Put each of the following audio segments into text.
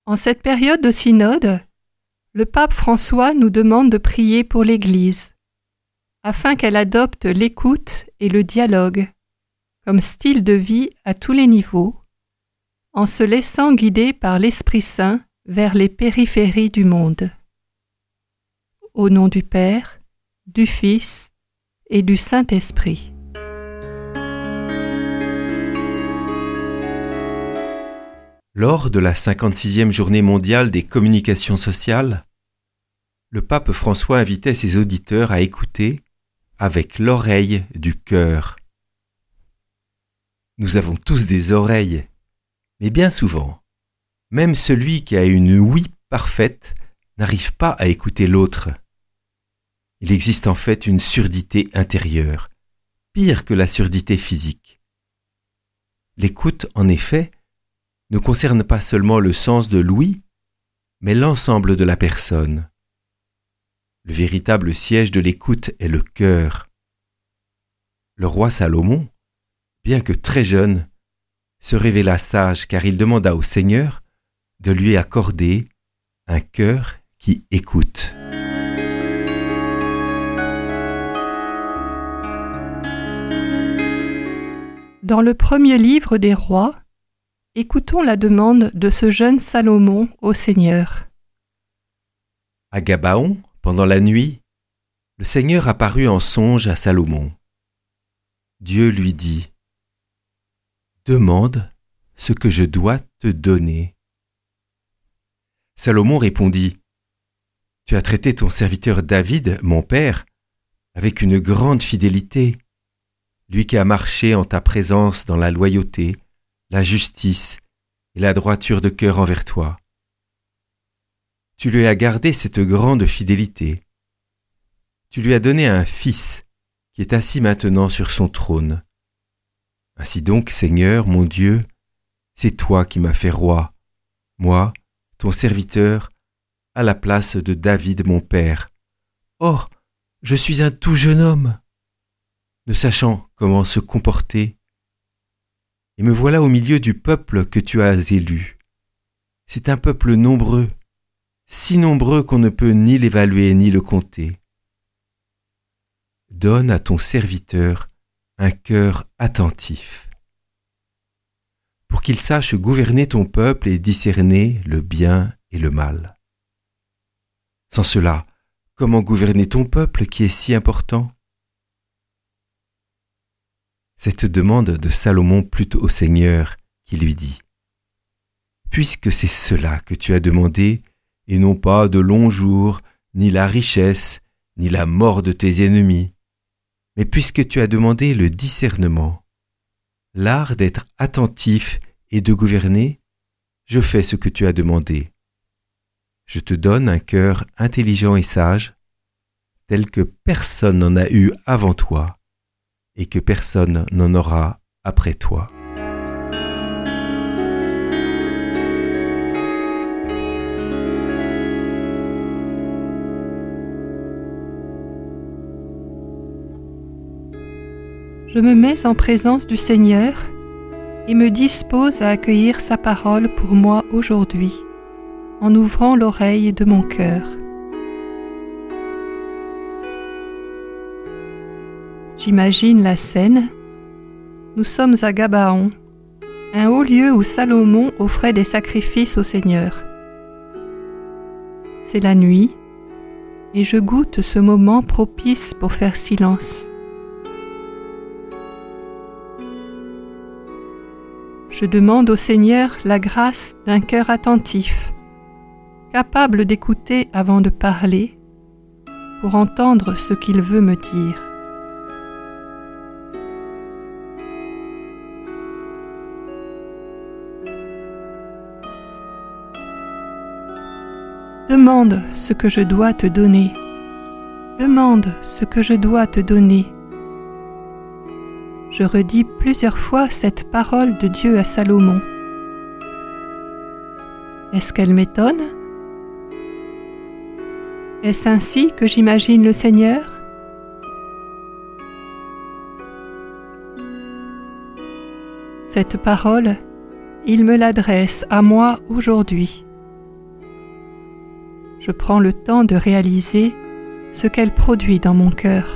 En cette période de synode, le pape François nous demande de prier pour l'Église, afin qu'elle adopte l'écoute et le dialogue comme style de vie à tous les niveaux, en se laissant guider par l'Esprit Saint vers les périphéries du monde. Au nom du Père, du Fils et du Saint-Esprit. Lors de la 56e journée mondiale des communications sociales, le pape François invitait ses auditeurs à écouter avec l'oreille du cœur. Nous avons tous des oreilles, mais bien souvent, même celui qui a une ouïe parfaite n'arrive pas à écouter l'autre. Il existe en fait une surdité intérieure, pire que la surdité physique. L'écoute, en effet, ne concerne pas seulement le sens de l'ouïe, mais l'ensemble de la personne. Le véritable siège de l'écoute est le cœur. Le roi Salomon, bien que très jeune, se révéla sage car il demanda au Seigneur de lui accorder un cœur qui écoute. Dans le premier livre des rois, écoutons la demande de ce jeune Salomon au Seigneur. À Gabaon, pendant la nuit, le Seigneur apparut en songe à Salomon. Dieu lui dit : « Demande ce que je dois te donner. » Salomon répondit : « Tu as traité ton serviteur David, mon père, avec une grande fidélité, lui qui a marché en ta présence dans la loyauté, la justice et la droiture de cœur envers toi. Tu lui as gardé cette grande fidélité. Tu lui as donné un fils qui est assis maintenant sur son trône. Ainsi donc, Seigneur, mon Dieu, c'est toi qui m'as fait roi, moi, ton serviteur, à la place de David, mon père. Or, je suis un tout jeune homme, ne sachant comment se comporter. Et me voilà au milieu du peuple que tu as élu. C'est un peuple nombreux, si nombreux qu'on ne peut ni l'évaluer ni le compter. Donne à ton serviteur un cœur attentif, pour qu'il sache gouverner ton peuple et discerner le bien et le mal. Sans cela, comment gouverner ton peuple qui est si important ? Cette demande de Salomon plut au Seigneur, qui lui dit : « Puisque c'est cela que tu as demandé, et non pas de longs jours, ni la richesse, ni la mort de tes ennemis, mais puisque tu as demandé le discernement, l'art d'être attentif et de gouverner, je fais ce que tu as demandé. Je te donne un cœur intelligent et sage, tel que personne n'en a eu avant toi, et que personne n'en aura après toi. » Je me mets en présence du Seigneur et me dispose à accueillir sa parole pour moi aujourd'hui, en ouvrant l'oreille de mon cœur. J'imagine la scène. Nous sommes à Gabaon, un haut lieu où Salomon offrait des sacrifices au Seigneur. C'est la nuit, et je goûte ce moment propice pour faire silence. Je demande au Seigneur la grâce d'un cœur attentif, capable d'écouter avant de parler, pour entendre ce qu'il veut me dire. Demande ce que je dois te donner. Demande ce que je dois te donner. Je redis plusieurs fois cette parole de Dieu à Salomon. Est-ce qu'elle m'étonne ? Est-ce ainsi que j'imagine le Seigneur ? Cette parole, il me l'adresse à moi aujourd'hui, je prends le temps de réaliser ce qu'elle produit dans mon cœur.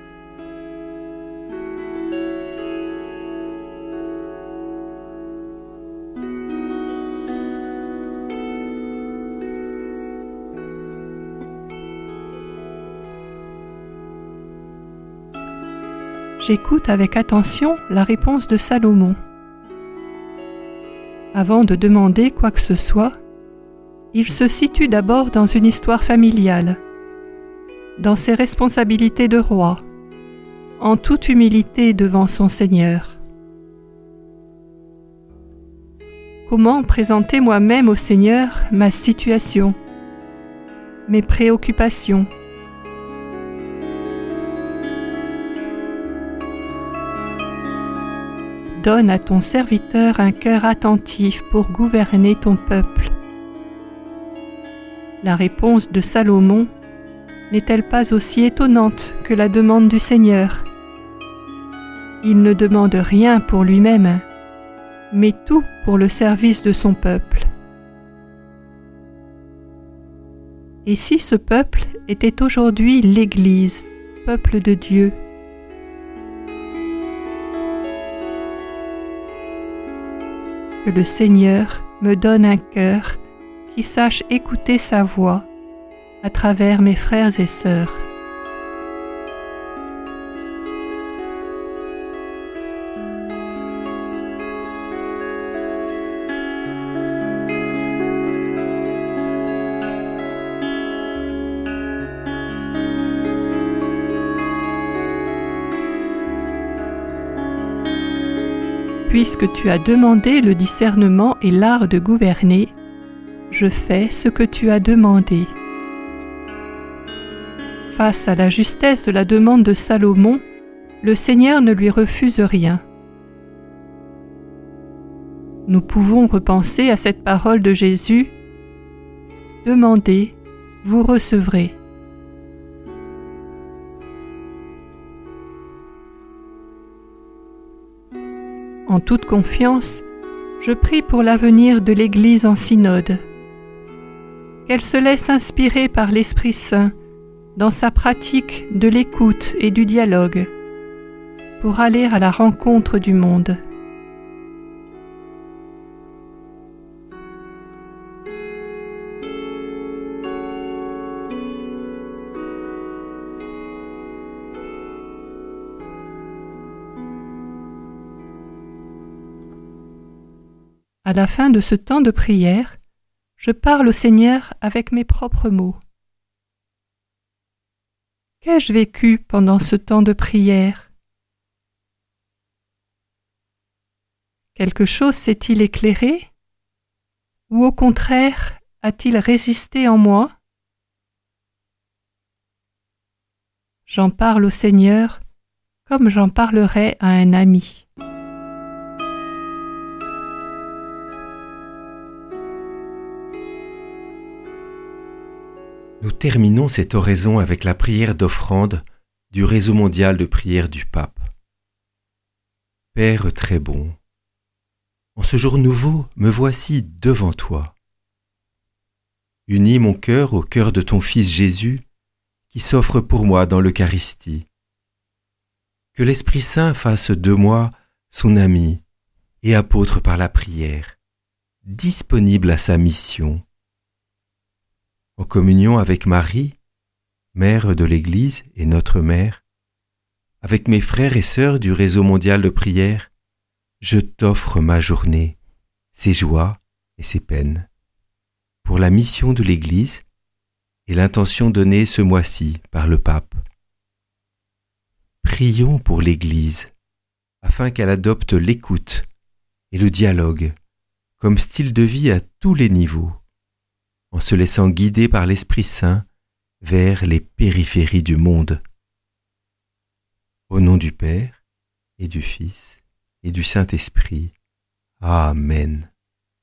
J'écoute avec attention la réponse de Salomon. Avant de demander quoi que ce soit, il se situe d'abord dans une histoire familiale, dans ses responsabilités de roi, en toute humilité devant son Seigneur. Comment présenter moi-même au Seigneur ma situation, mes préoccupations? Donne à ton serviteur un cœur attentif pour gouverner ton peuple. La réponse de Salomon n'est-elle pas aussi étonnante que la demande du Seigneur? Il ne demande rien pour lui-même, mais tout pour le service de son peuple. Et si ce peuple était aujourd'hui l'Église, peuple de Dieu? Que le Seigneur me donne un cœur qui sache écouter sa voix à travers mes frères et sœurs. Puisque tu as demandé le discernement et l'art de gouverner, je fais ce que tu as demandé. Face à la justesse de la demande de Salomon, le Seigneur ne lui refuse rien. Nous pouvons repenser à cette parole de Jésus « Demandez, vous recevrez ». En toute confiance, je prie pour l'avenir de l'Église en synode. Qu'elle se laisse inspirer par l'Esprit Saint dans sa pratique de l'écoute et du dialogue pour aller à la rencontre du monde. À la fin de ce temps de prière, je parle au Seigneur avec mes propres mots. Qu'ai-je vécu pendant ce temps de prière? Quelque chose s'est-il éclairé? Ou au contraire, a-t-il résisté en moi? J'en parle au Seigneur comme j'en parlerais à un ami. Nous terminons cette oraison avec la prière d'offrande du réseau mondial de prière du Pape. Père très bon, en ce jour nouveau, me voici devant toi. Unis mon cœur au cœur de ton Fils Jésus, qui s'offre pour moi dans l'Eucharistie. Que l'Esprit Saint fasse de moi son ami et apôtre par la prière, disponible à sa mission. En communion avec Marie, mère de l'Église et notre mère, avec mes frères et sœurs du réseau mondial de prière, je t'offre ma journée, ses joies et ses peines, pour la mission de l'Église et l'intention donnée ce mois-ci par le Pape. Prions pour l'Église, afin qu'elle adopte l'écoute et le dialogue comme style de vie à tous les niveaux, en se laissant guider par l'Esprit Saint vers les périphéries du monde. Au nom du Père, et du Fils, et du Saint-Esprit. Amen.